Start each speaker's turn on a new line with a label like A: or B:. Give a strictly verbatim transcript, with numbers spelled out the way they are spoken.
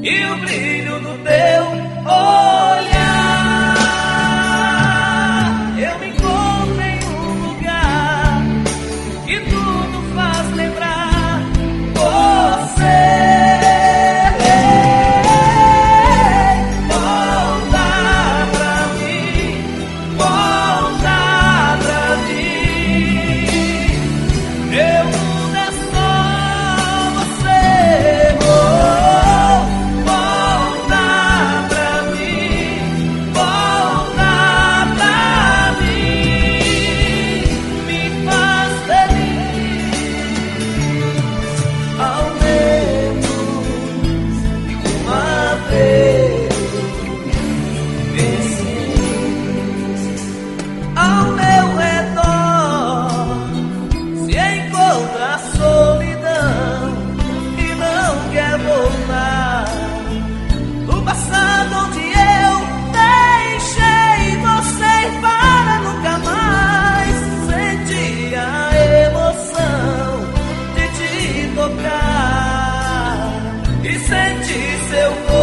A: e o brilho do teu olhar. Eu me encontro em um lugar que tudo faz lembrar você. Ao meu redor se encontra a solidão e não quer voltar do passado onde eu deixei você para nunca mais sentir a emoção de te tocar e sentir seu corpo